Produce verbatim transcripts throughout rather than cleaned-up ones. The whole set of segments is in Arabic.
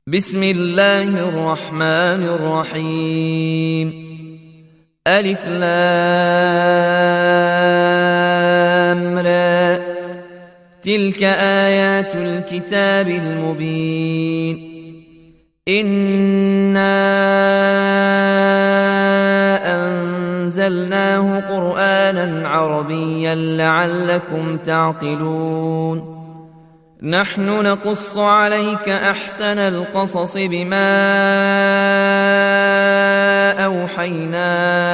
بسم الله الرحمن الرحيم. ألف لام را. تلك آيات الكتاب المبين. إنا أنزلناه قرآنا عربيا لعلكم تعقلون. نحن نقص عليك أحسن القصص بما أوحينا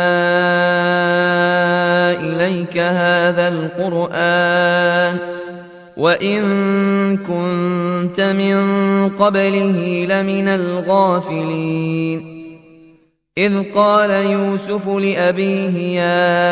إليك هذا القرآن وإن كنت من قبله لمن الغافلين. إذ قال يوسف لأبيه يا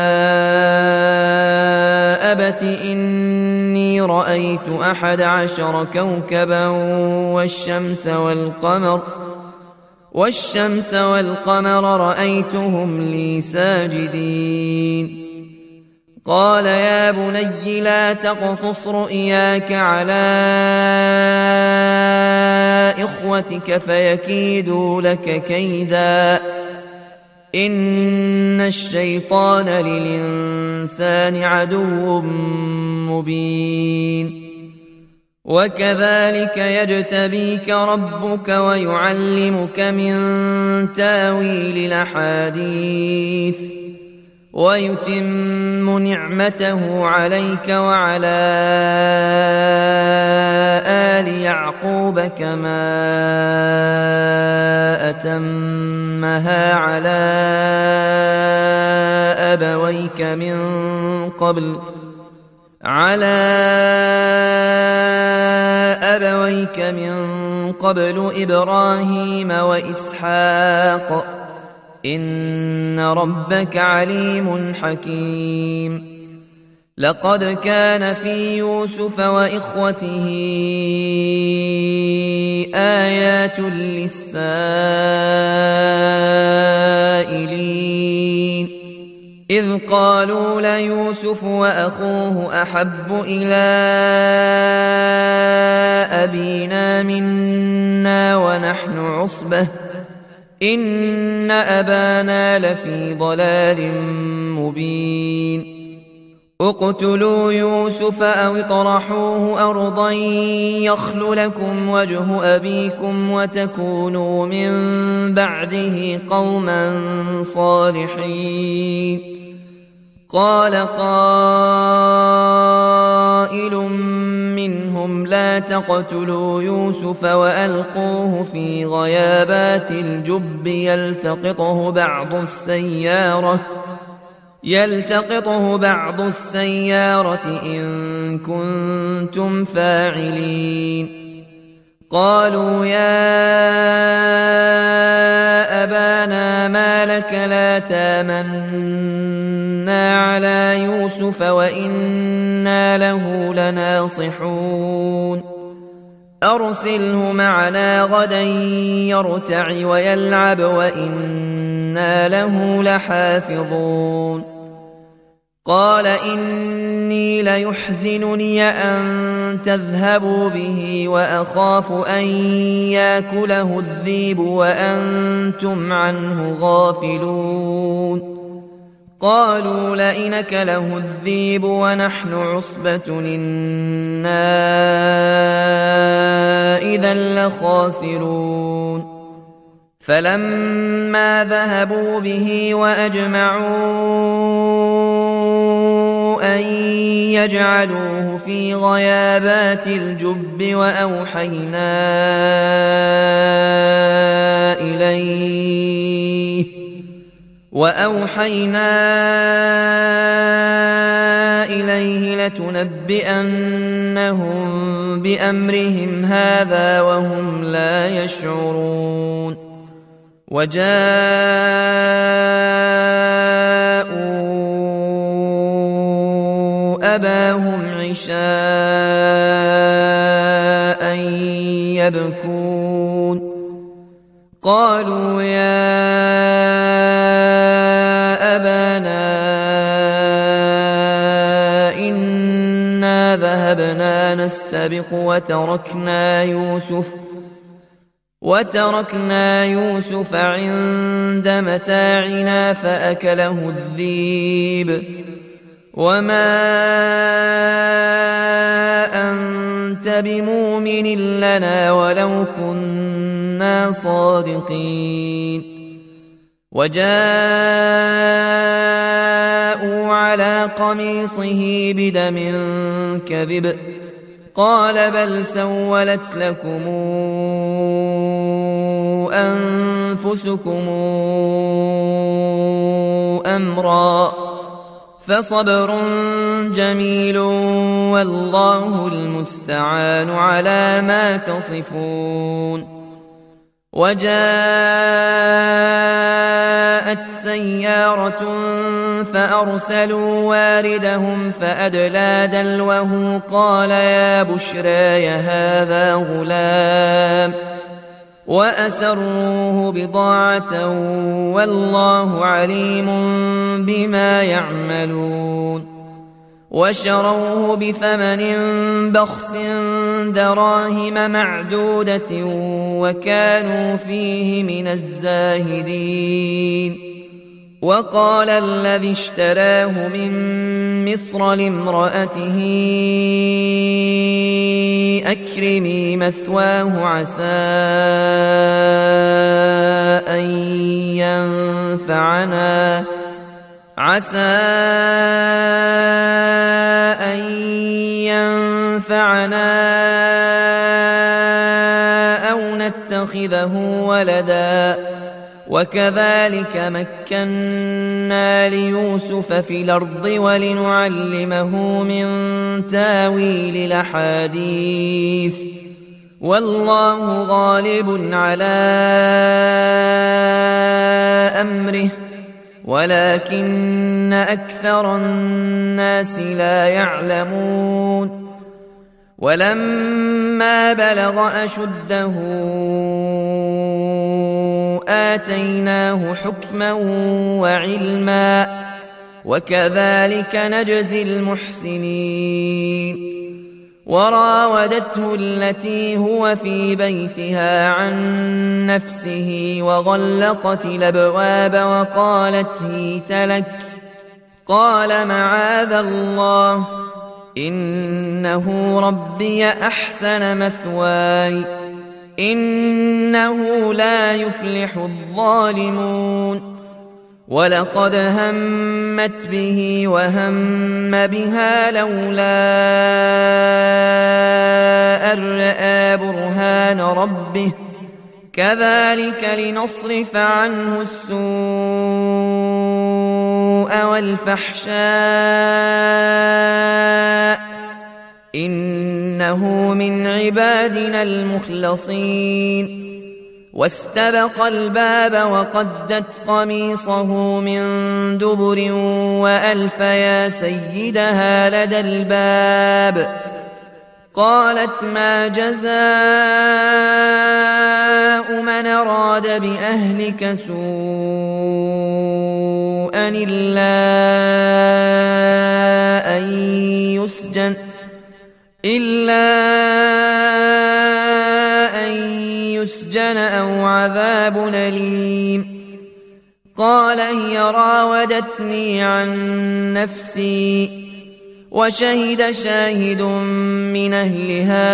أبت إني رأيت أحد عشر كوكبا والشمس والقمر والشمس والقمر رأيتهم لي ساجدين. قال يا بني لا تقصص رؤياك على إخوتك فيكيدوا لك كيدا إن الشيطان للإنسان عدو مبين. وكذلك يجتبيك ربك ويعلمك من تاويل الأحاديث ويتم نعمته عليك وعلى آل يعقوب كما أتمها على أبويك من قبل على أبويك من قبل إبراهيم وإسحاق إن ربك عليم حكيم. لقد كان في يوسف وإخوته آيات للسائلين إذ قالوا ليوسف وأخوه أحب إلى أبينا منا ونحن عصبة إن أبانا لفي ضلال مبين. اقتلوا يوسف أو اطرحوه أرضا يخل لكم وجه أبيكم وتكونوا من بعده قوما صالحين. قال قائل منهم لا تقتلوا يوسف وألقوه في غيابات الجب يلتقطه بعض السيارة يلتقطه بعض السيارة إن كنتم فاعلين. قالوا يا أبانا ما لك لا تامنا على يوسف وإنا له لناصحون. أرسله معنا غدا يرتع ويلعب وإنا له لحافظون. قال إني ليحزنني أن تذهبوا به وأخاف أن يأكله الذئب وأنتم عنه غافلون. قالوا لئن أكله الذئب ونحن عصبة إنا إذا لخاسرون. فلما ذهبوا به وأجمعوا أن يجعلوه في غيابات الجب وأوحينا إليه وأوحينا إليه لتنبئنهم بأمرهم هذا وهم لا يشعرون. وجاءوا أباهم عشاء يبكون. قالوا يا أبانا إنا ذهبنا نستبق وتركنا يوسف وتركنا يوسف عند متاعنا فأكله الذئب وما أنت بمؤمن لنا ولو كنا صادقين وجاءوا على قميصه بدم كذب قال بل سولت لكم أنفسكم أمرا فصبر جميل والله المستعان على ما تصفون وجاءت سيارة فأرسلوا واردهم فأدلى دلوه قال يا بشرى هذا غلام وأسروه بضاعة والله عليم بما يعملون وشروه بثمن بخس دراهم معدودة وكانوا فيه من الزاهدين وقال الذي اشتراه من مصر لامرأته أكرمي مثواه عسى أن ينفعنا عسى أن ينفعنا أو نتخذه ولدا وكذلك مكنا ليوسف في الأرض ولنعلمه من تاويل الأحاديث والله غالب على أمره ولكن أكثر الناس لا يعلمون ولما بلغ أشده آتيناه حكما وعلما وكذلك نجزي المحسنين وراودته التي هو في بيتها عن نفسه وغلقت الأبواب وقالت هيت لك قال معاذ الله إنه ربي أحسن مثواي إنه لا يفلح الظالمون ولقد همت به وهم بها لولا أن رأى برهان ربه كذلك لنصرف عنه السوء والفحشاء إنه من عبادنا المخلصين واستبق الباب وقدت قميصه من دبر وألف يا سيدها لدى الباب قالت ما جزاء من أراد بأهلك سوءا إلا أن يسجن إلا أن يسجن أو عذاب أليم قال هي راودتني عن نفسي وشهد شاهد من أهلها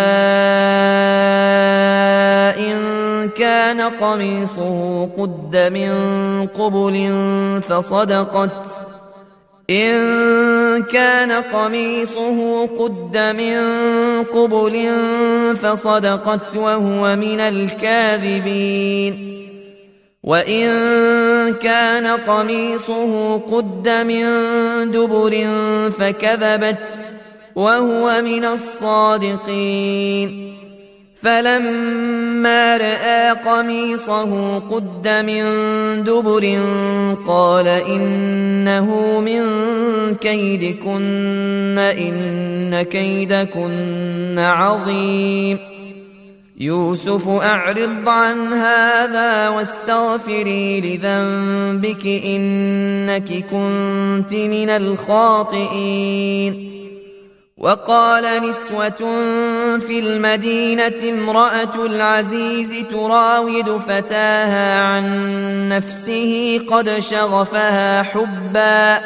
إن كان قميصه قد من قبل فصدقت إن كان قميصه قد من قبل فصدقت وهو من الكاذبين وإن كان قميصه قد من دبر فكذبت وهو من الصادقين فلما رأى قميصه قد من دبر قال إنه من كيدكن إن كيدكن عظيم يوسف أعرض عن هذا واستغفري لذنبك إنك كنت من الخاطئين وقال نسوة في المدينة امرأة العزيز تراود فتاها عن نفسه قد شغفها حبا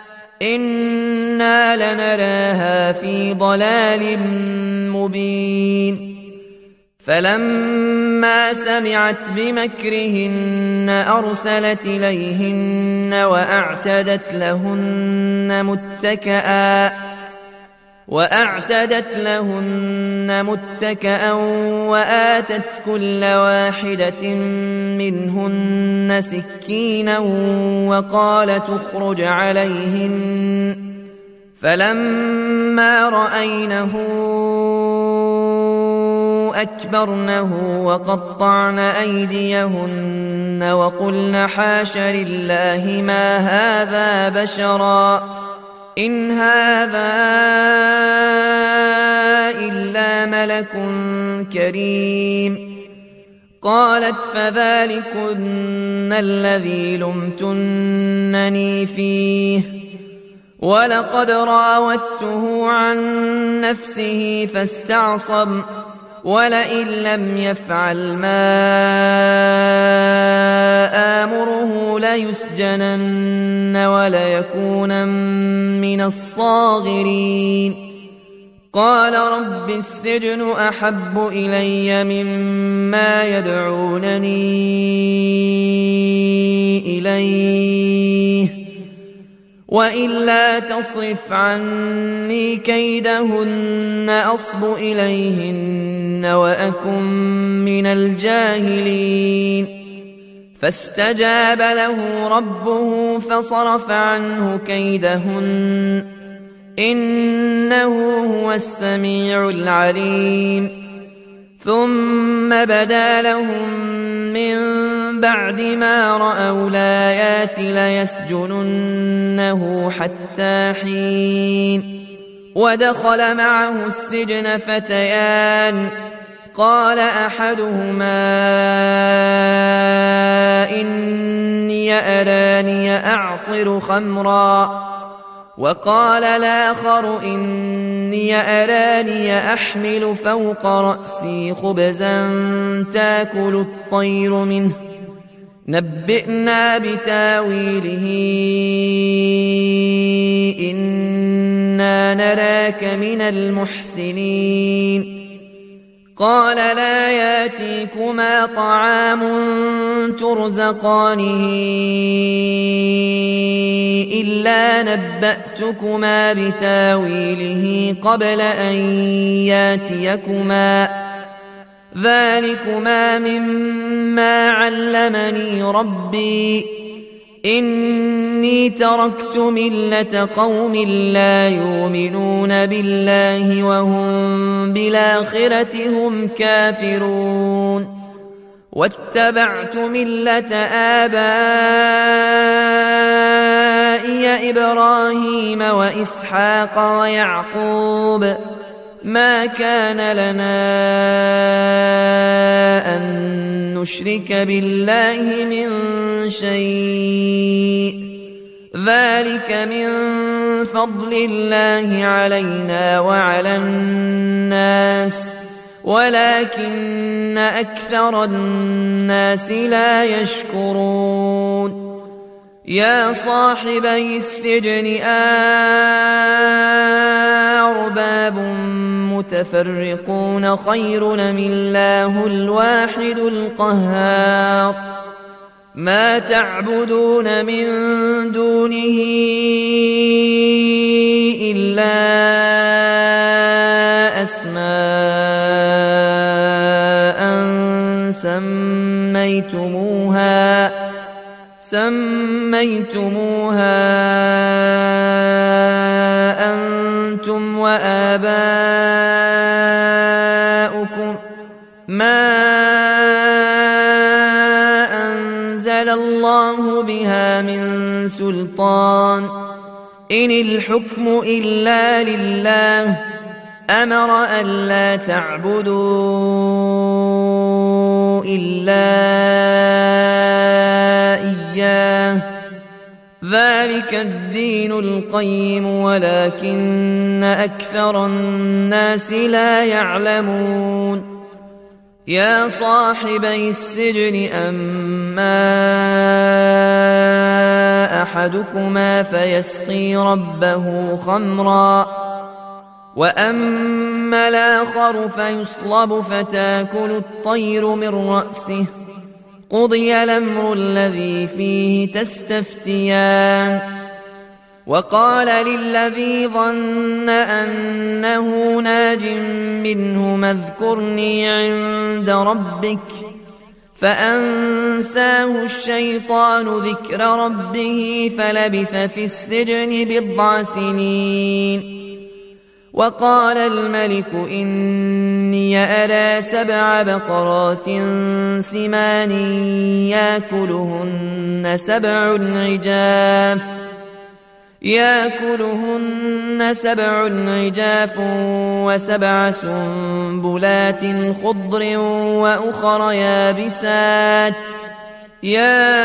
إنا لنراها في ضلال مبين فلما سمعت بمكرهن أرسلت إليهن وأعتدت لهن متكئا وأعتدت لهن متكئا وآتت كل واحدة منهن سكينا وقالت اخرج عليهن فلما رأينه أكبرنه وقطعن أيديهن وقلن حاش لله ما هذا بشرا إن هذا إلا ملك كريم قالت فذلكن الذي لمتنني فيه ولقد راودته عن نفسه فاستعصم ولئن لم يفعل ما آمره ليسجنن وليكونن من الصاغرين قال رب السجن أحب إلي مما يدعونني إليه وإلا تصرف عني كيدهن أصب إليهن وأكن من الجاهلين فاستجاب له ربه فصرف عنه كيدهن إنه هو السميع العليم ثم بدا لهم من بعد ما رأوا الآيات ليسجننه حتى حين ودخل معه السجن فتيان قال أحدهما إني أراني أعصر خمرا وقال الآخر إني أراني أحمل فوق رأسي خبزا تاكل الطير منه نبئنا بتاويله إنا نراك من المحسنين قال لا ياتيكما طعام ترزقانه إلا نبأتكما بتاويله قبل أن ياتيكما ذلكما مما علمني ربي إني تركت ملة قوم لا يؤمنون بالله وهم بالآخرة هم كافرون واتبعت ملة آبائي إبراهيم وإسحاق ويعقوب ما كان لنا أن نشرك بالله من شيء ذلك من فضل الله علينا وعلى الناس ولكن أكثر الناس لا يشكرون يا صاحبي السجن أرباب متفرقون خير أم الله الواحد القهار ما تعبدون من دونه إلا أسماء سميتموها سميتموها أنتم وآباؤكم ما أنزل الله بها من سلطان إن الحكم إلا لله أمر ألا تعبدوا إلا إياه ذلك ذلك الدين القيم ولكن أكثر الناس لا يعلمون يا صاحبي السجن أما أحدكما فيسقي ربه خمرا وأما الآخر فيصلب فتاكل الطير من رأسه قضي الأمر الذي فيه تستفتيان وقال للذي ظن أنه ناج منهما اذكرني عند ربك فأنساه الشيطان ذكر ربه فلبث في السجن بضع سنين وقال الملك إني أرى سبع بقرات سمان يأكلهن سبع عجاف يأكلهن سبع عجاف وسبع سنبلات خضر وأخر يابسات يا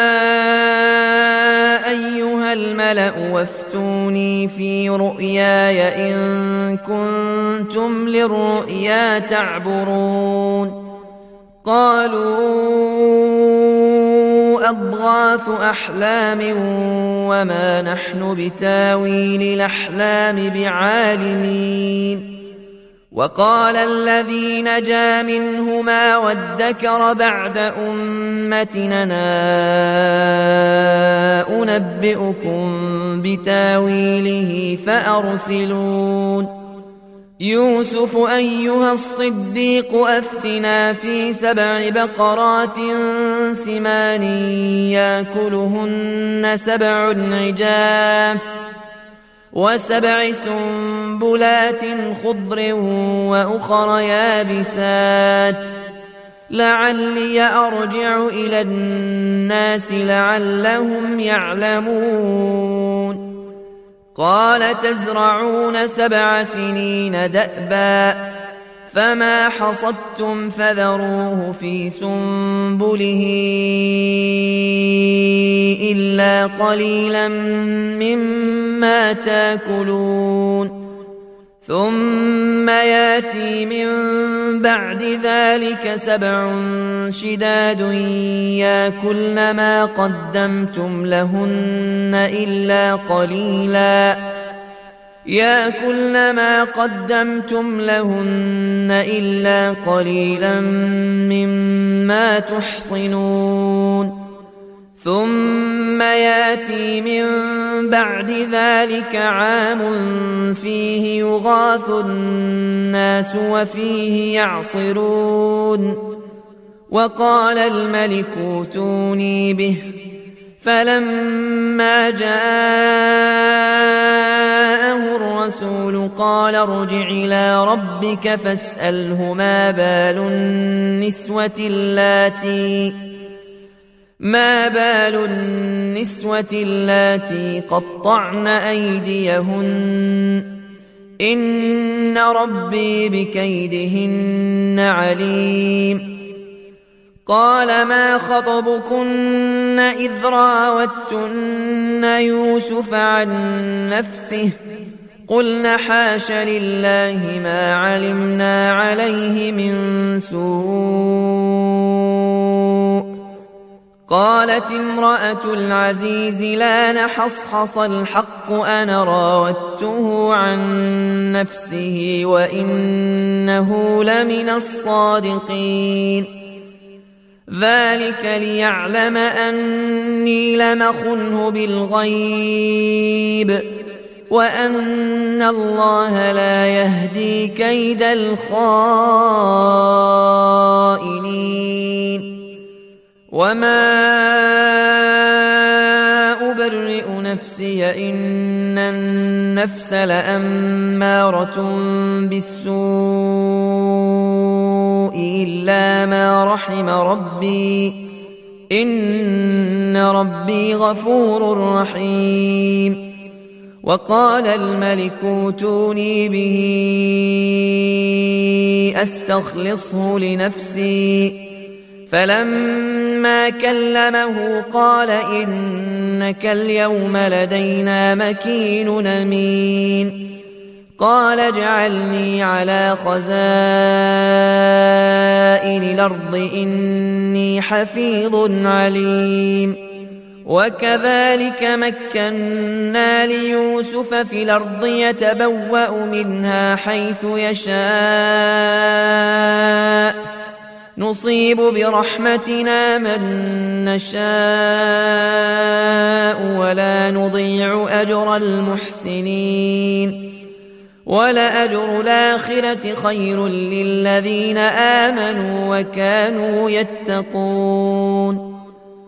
أيها الملأ وافتوني في رؤياي إن كنتم للرؤيا تعبرون قالوا أضغاث أحلام وما نحن بتاويل الأحلام بعالمين وقال الذي نجا منهما وادكر بعد أمتنا أنبئكم بتاويله فأرسلون يوسف أيها الصديق أفتنا في سبع بقرات سمان يأكلهن سبع عجاف وسبع سنبلات خضر وأخر يابسات لعلي أرجع إلى الناس لعلهم يعلمون قال تزرعون سبع سنين دأبا فما حصدتم فذروه في سنبله إلا قليلا مما تاكلون ثم ياتي من بعد ذلك سبع شداد يأكلن ما قدمتم لهن إلا قليلا يأكلن ما قدمتم لهن إلا قليلا مما تحصنون ثم ياتي من بعد ذلك عام فيه يغاث الناس وفيه يعصرون وقال الملك ائتوني به فلما جاءه الرسول قال ارجع إلى ربك فاسأله ما بال النسوة اللاتي ما بال النسوة اللاتي قطعن أيديهن إن ربي بكيدهن عليم قال ما خطبكن إذ راوتن يوسف عن نفسه قلنا حاش لله ما علمنا عليه من سوء قالت امرأة العزيز لا نحصحص الحق أنا راودته عن نفسه وإنه لمن الصادقين ذلك ليعلم أني لم أخنه بالغيب وأن الله لا يهدي كيد الخائنين وما أبرئ نفسي إن النفس لأمارة بالسوء إلا ما رحم ربي إن ربي غفور رحيم وقال الملك ائتوني به أستخلصه لنفسي فلما فلما كلمه قال إنك اليوم لدينا مكين أمين قال اجعلني على خزائن الأرض إني حفيظ عليم وكذلك مكنا ليوسف في الأرض يتبوأ منها حيث يشاء نصيب برحمتنا من نشاء ولا نضيع أجر المحسنين ولأجر الآخرة خير للذين آمنوا وكانوا يتقون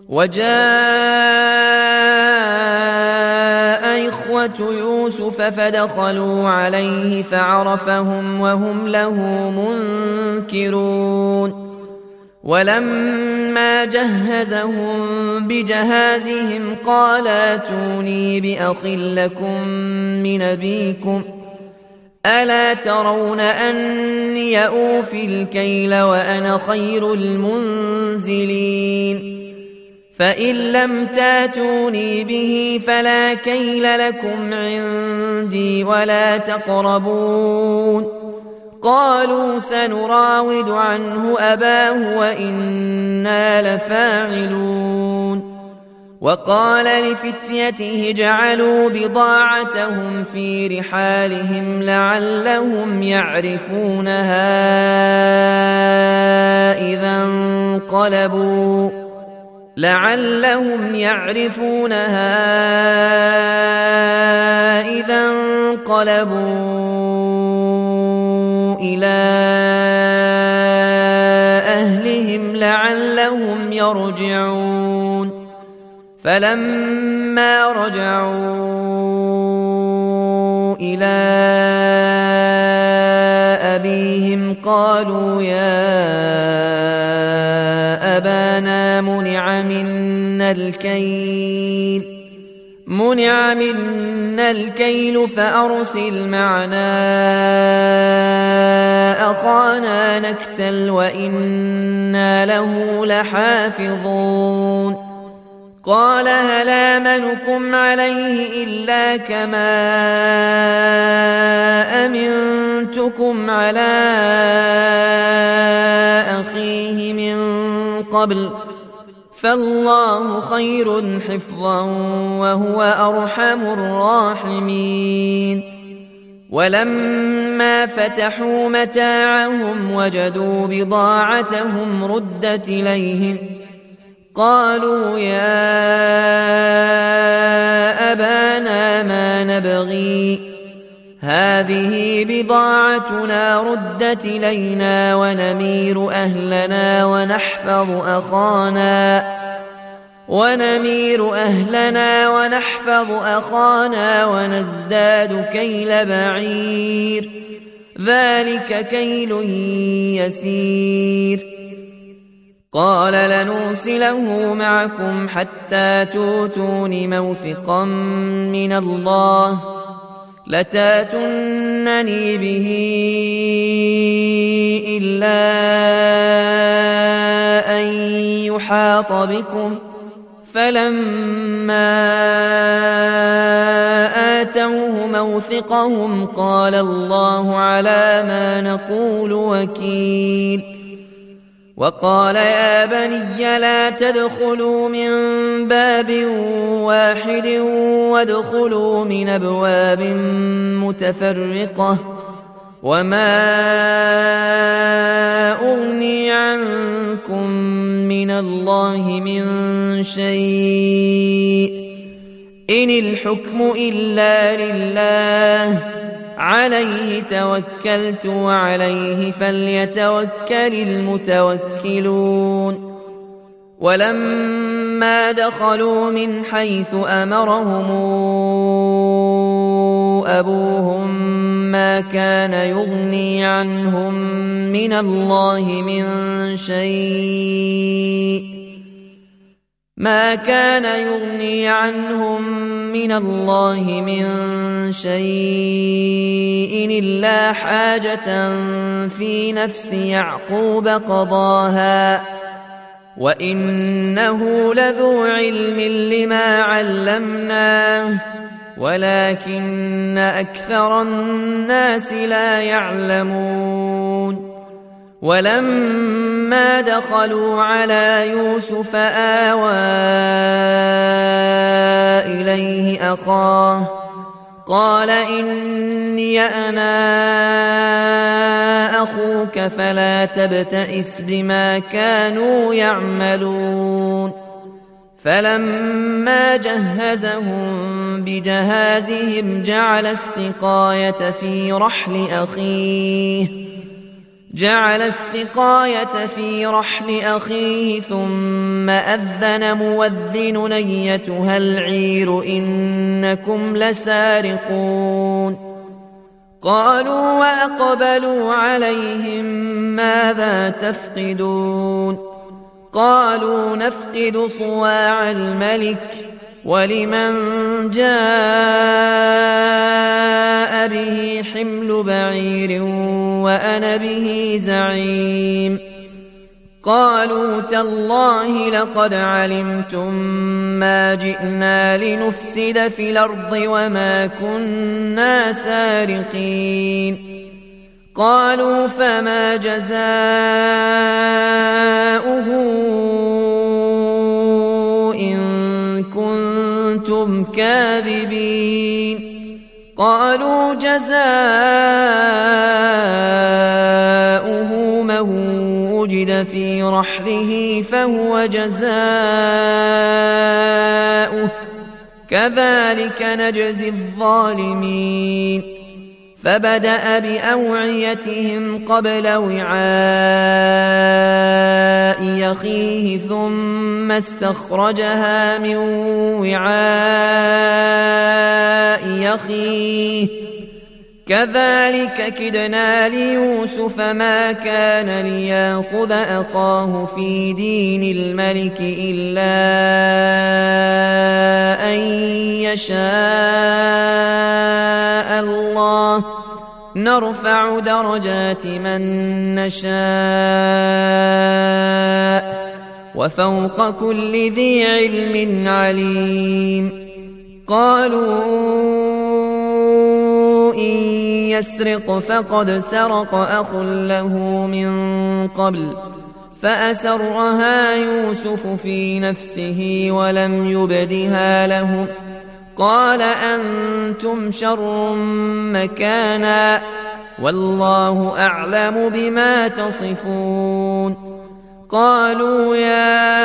وجاء إخوة يوسف فدخلوا عليه فعرفهم وهم له منكرون ولما جهزهم بجهازهم قال ائتوني بأخ لكم من أبيكم ألا ترون أني أوفي الكيل وأنا خير المنزلين فإن لم تاتوني به فلا كيل لكم عندي ولا تقربون قالوا سنراود عنه أباه وإنا لفاعلون وقال لفتيته اجعلوا بضاعتهم في رحالهم لعلهم يعرفونها إذا انقلبوا لعلهم يعرفونها إذا انقلبوا إلى أهلهم لعلهم يرجعون فلما رجعوا إلى أبيهم قالوا يا أبانا منع منا الكيل منع منا الكيل فأرسل معنا أخانا نكتل وإنا له لحافظون قال هل آمنكم عليه إلا كما أمنتكم على أخيه من قبل فالله خير حفظا وهو أرحم الراحمين ولما فتحوا متاعهم وجدوا بضاعتهم ردت إليهم قالوا يا أبانا ما نبغي هذه بضاعتنا ردت إلينا ونمير أهلنا ونحفظ أخانا ونمير أهلنا ونحفظ أخانا ونزداد كيل بعير ذلك كيل يسير قال لنرسله معكم حتى توتون موثقا من الله لتاتونني به إلا أن يحاط بكم فلما آتوه موثقهم قال الله على ما نقول وكيل وقال يا بني لا تدخلوا من باب واحد وادخلوا من أبواب متفرقة وما أغني عنكم من الله من شيء إن الحكم إلا لله عليه توكلت وعليه فليتوكل المتوكلون ولما دخلوا من حيث أمرهم أبوهم ما كان يغني عنهم من الله من شيء ما كان يغني عنهم من الله من شيء إلا حاجة في نفس يعقوب قضاها وإنه لذو علم لما علمناه ولكن أكثر الناس لا يعلمون ولما دخلوا على يوسف آوى إليه أخاه قال إني أنا أخوك فلا تبتئس بما كانوا يعملون فلما جهزهم بجهازهم جعل السقاية في رحل أخيه جعل السقاية في رحل أخيه ثم أذن مؤذن أيتها العير إنكم لسارقون قالوا وأقبلوا عليهم ماذا تفقدون قالوا نفقد صواع الملك ولمن جاء به حمل بعير وأنا به زعيم قالوا تالله لقد علمتم ما جئنا لنفسد في الأرض وما كنا سارقين قالوا فما جزاؤه إن كنتم كاذبين قالوا جزاؤه من وجد في رحله فهو جزاؤه كذلك نجزي الظالمين فبدأ بأوعيتهم قبل وعاء أخيه ثم استخرجها من وعاء أخيه كذلك كدنا ليوسف ما كان ليأخذ أخاه في دين الملك إلا أن يشاء الله نرفع درجات من نشاء وفوق كل ذي علم عليم قالوا إن يسرق فقد سرق أخ له من قبل فأسرها يوسف في نفسه ولم يبدها لهم قال أنتم شر مكانا والله أعلم بما تصفون قالوا يا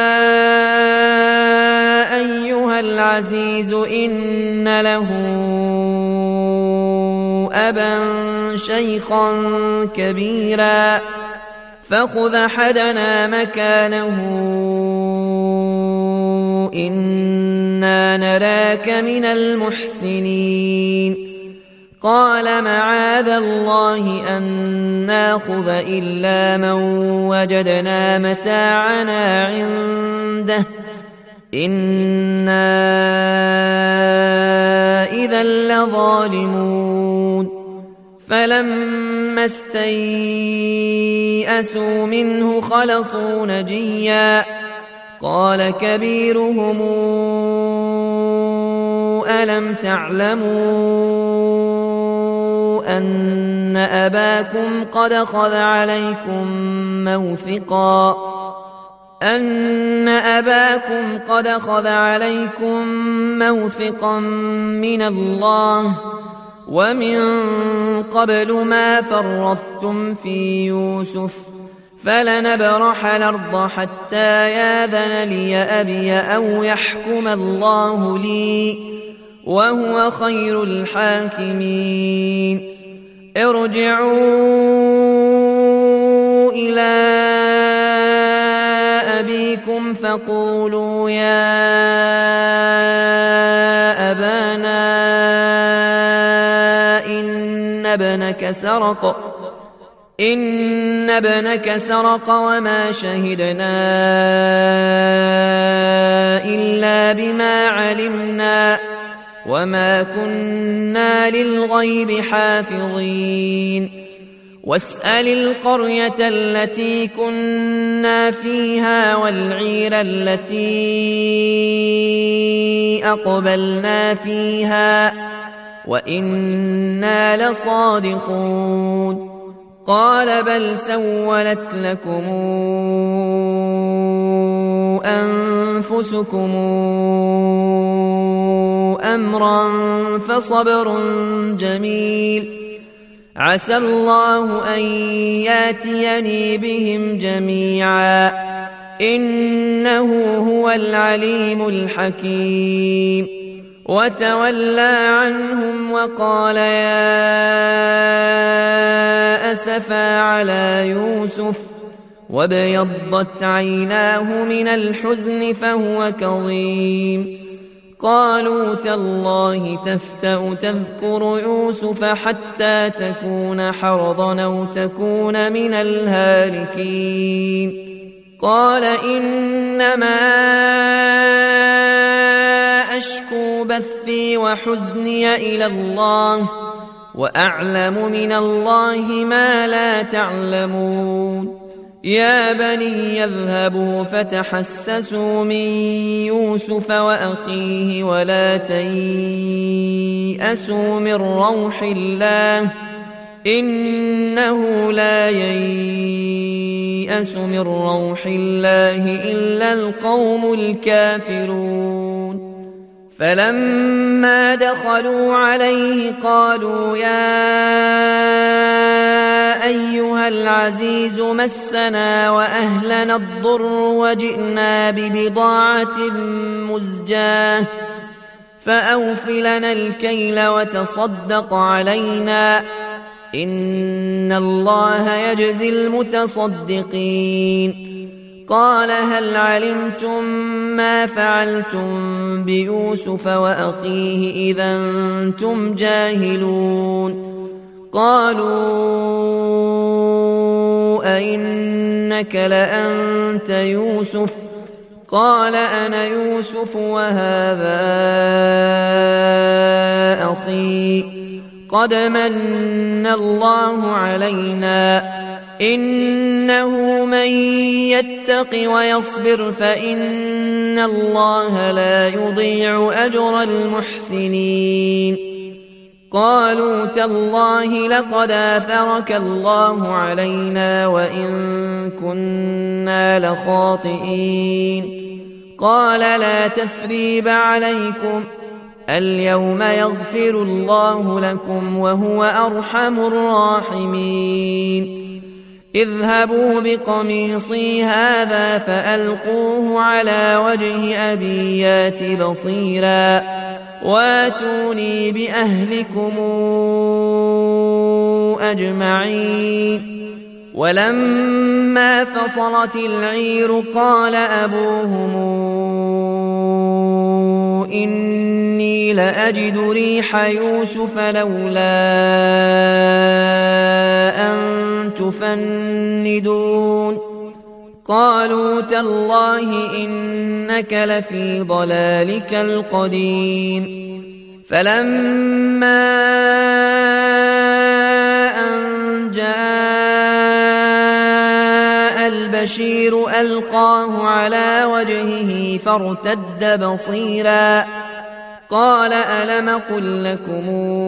أيها العزيز إن له أبا شيخا كبيرا فخذ أحدنا مكانه إنا نراك من المحسنين قال معاذ الله أن ناخذ إلا من وجدنا متاعنا عنده إنا إذا لظالمون فلما استيئسوا منه خلصوا نجيا قال كبيرهم ألم تعلموا أن أباكم قد أخذ عليكم موثقا أن أباكم قد أخذ عليكم موثقا من الله ومن قبل ما فرطتم في يوسف فلنبرح الأرض حتى ياذن لي أبي أو يحكم الله لي وهو خير الحاكمين ارجعوا إلى أبيكم فقولوا يا أبانا إن ابنك سرق إن ابنك سرق وما شهدنا إلا بما علمنا وما كنا للغيب حافظين واسأل القرية التي كنا فيها والعير التي أقبلنا فيها وإنا لصادقون قال بل سولت لكم أنفسكم أمرا فصبر جميل عسى الله أن ياتيني بهم جميعا إنه هو العليم الحكيم وتولى عنهم وقال يا أسفا على يوسف وابيضت عيناه من الحزن فهو كظيم قالوا تالله تفتأ تذكر يوسف حتى تكون حرضا أو تكون من الهالكين قال إنما أشكو بثي وحزني إلى الله وأعلم من الله ما لا تعلمون يا بني يذهبوا فتحسسوا من يوسف وأخيه ولا تيأسوا من روح الله إنه لا ييأس من روح الله إلا القوم الكافرون فلما دخلوا عليه قالوا يا أيها العزيز مسنا وأهلنا الضر وجئنا ببضاعة مزجاة فأوف لنا الكيل وتصدق علينا إن الله يجزي المتصدقين قال هل علمتم ما فعلتم بيوسف وأخيه إذا أنتم جاهلون قالوا أئنك لأنت يوسف قال أنا يوسف وهذا أخي قد من الله علينا إنه من يتق ويصبر فإن الله لا يضيع أجر المحسنين قالوا تالله لقد آثرك الله علينا وإن كنا لخاطئين قال لا تثريب عليكم اليوم يغفر الله لكم وهو أرحم الراحمين اذهبوا بقميصي هذا فألقوه على وجه أبي يات بصيرا واتوني بأهلكم أجمعين ولما فصلت العير قال أبوهم إني لأجد ريح يوسف لولا أن تفندون قالوا تالله إنك لفي ضلالك القديم فلما أن جاء البشير ألقاه على وجهه فارتد بصيرا قال ألم قل لكم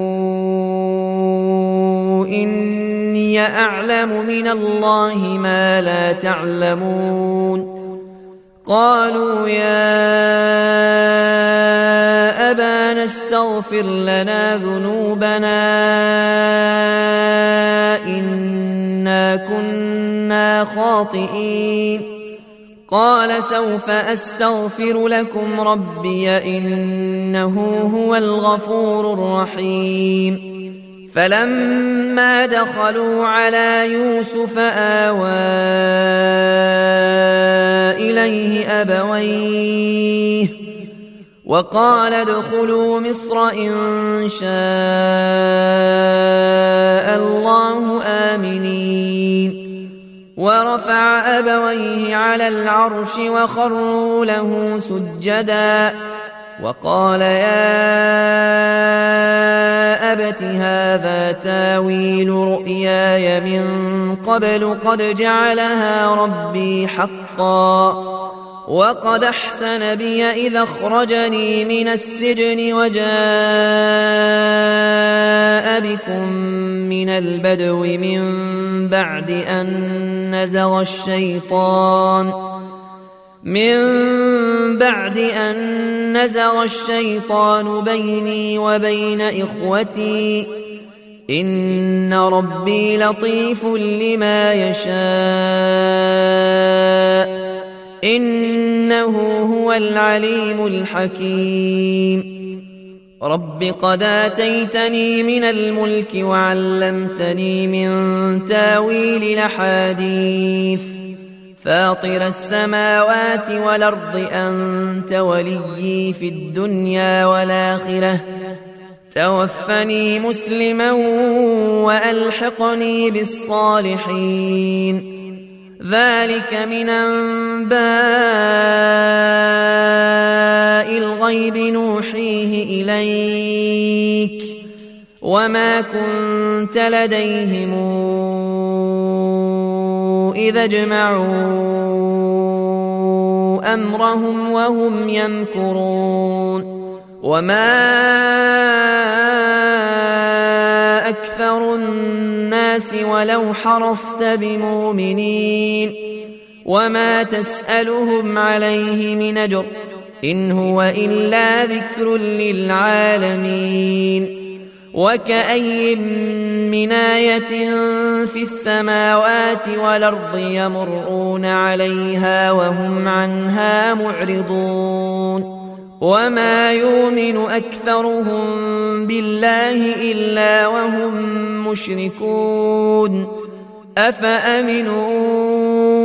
إني أعلم من الله ما لا تعلمون قالوا يا أبانا استغفر لنا ذنوبنا إنا كنا خاطئين قال سوف أستغفر لكم ربي إنه هو الغفور الرحيم فلما دخلوا على يوسف آوى إليه أبويه وقال ادخلوا مصر إن شاء الله آمنين ورفع أبويه على العرش وخروا له سجدا وقال يا أبت هذا تاويل رؤياي من قبل قد جعلها ربي حقا وقد أحسن بي إذا أخرجني من السجن وجاء بكم من البدو من بعد أن نزغ الشيطان من بعد أن نزغ الشيطان بيني وبين إخوتي إن ربي لطيف لما يشاء إنه هو العليم الحكيم رب قد آتيتني من الملك وعلمتني من تاويل الأحاديث فاطر السماوات والأرض أنت وليي في الدنيا والآخرة توفني مسلما وألحقني بالصالحين ذلك من أنباء الغيب نوحيه إليك وما كنت لديهم إذا اجمعوا أمرهم وهم يمكرون وما أكثر الناس ولو حرصت بمؤمنين وما تسألهم عليه من أجر إن هو إلا ذكر للعالمين وكأي من آية في السماوات والأرض يمرون عليها وهم عنها معرضون وما يؤمن أكثرهم بالله إلا وهم مشركون أفأمنوا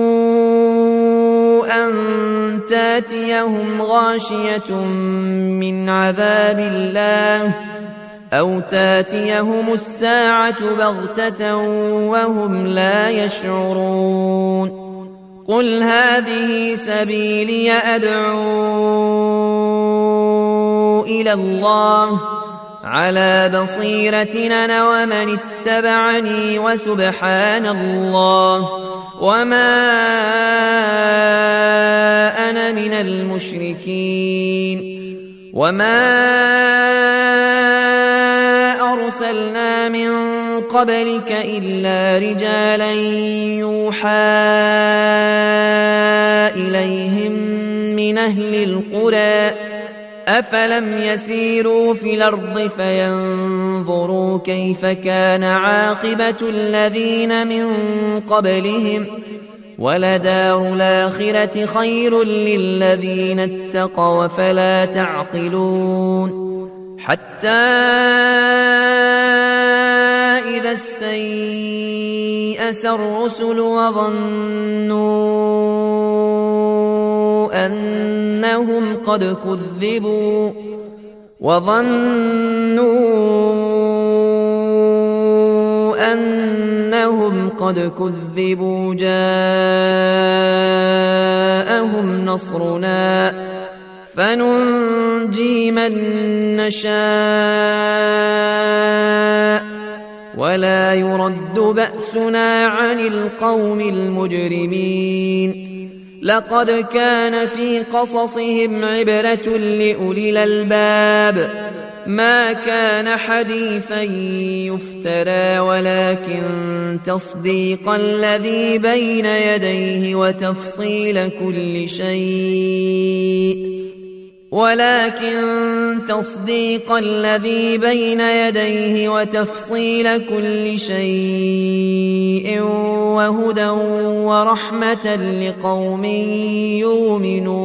أن تاتيهم غاشية من عذاب الله أو تاتيهم الساعة بغتة وهم لا يشعرون قل هذه سبيلي أدعو إلى الله على بصيرة أنا ومن اتبعني وسبحان الله وما أنا من المشركين وما أرسلنا من قبلك إلا رجالا يوحى إليهم من أهل القرى أفلم يسيروا في الأرض فينظروا كيف كان عاقبة الذين من قبلهم ولدار الآخرة خير للذين اتقوا فلا تعقلون حتى إذا استيأس الرسل وظنوا أنهم قد كذبوا وظنوا أنهم قد كذبوا جاءهم نصرنا فننجي من نشاء ولا يرد بأسنا عن القوم المجرمين لقد كان في قصصهم عبرة لأولي الألباب ما كان حديثا يفترى ولكن تصديق الذي بين يديه وتفصيل كل شيء ولكن تصديق الذي بين يديه وتفصيل كل شيء وهدى ورحمة لقوم يؤمنون